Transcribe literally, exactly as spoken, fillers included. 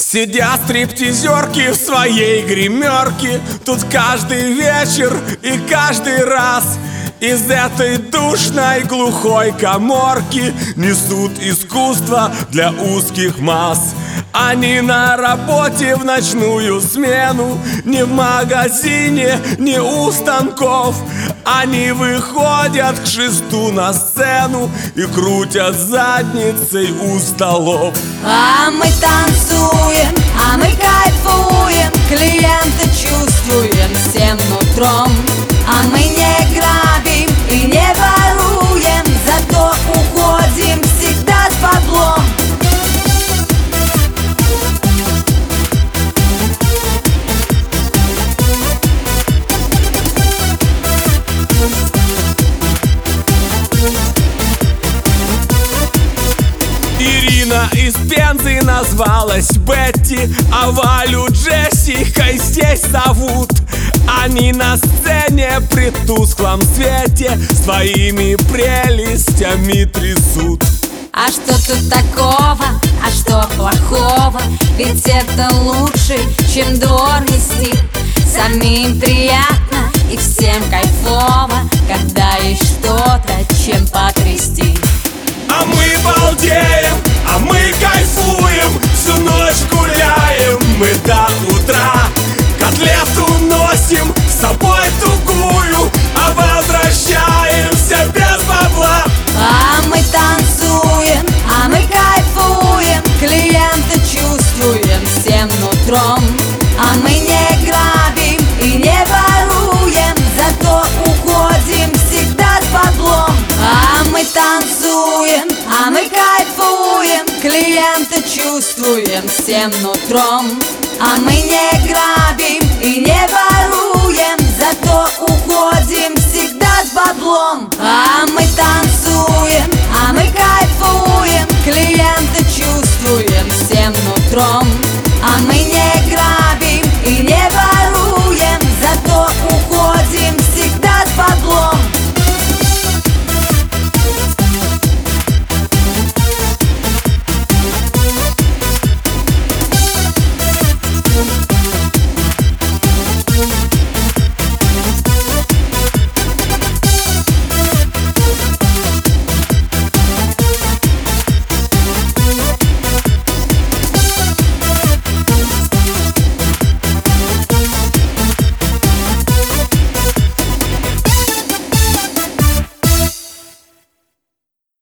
Сидят стриптизерки в своей гримерке тут каждый вечер и каждый раз. Из этой душной глухой каморки несут искусство для узких масс. Они на работе в ночную смену, не в магазине, не у станков. Они выходят к шесту на сцену и крутят задницей у столов. А мы танцуем, а мы кайфуем, клиента чувствуем всем нутром. А мы не грабим и не воруем, зато уходим всегда с баблом. Ирина из Пензы назвалась Бетти, а Валю Джессикой здесь зовут. Они на сцене при тусклом свете своими прелестями трясут. А что тут такого, а что плохого? Ведь это лучше, чем дор нести. Самим приятно и всем кайфово, когда есть что-то, чем потрясти. А мы балдеем, а мы кайфуем, всю ночь гуляем мы до утра. Котлету носим с собой тугую, а возвращаемся без бабла. А мы танцуем, а мы кайфуем, клиента чувствуем всем нутром. А мы не грабим и не воруем, зато уходим всегда с баблом. А мы танцуем, а мы кайфуем, клиента чувствуем всем нутром. А мы не грабим и не воруем, зато уходим всегда с баблом. А мы танцуем, а мы кайфуем,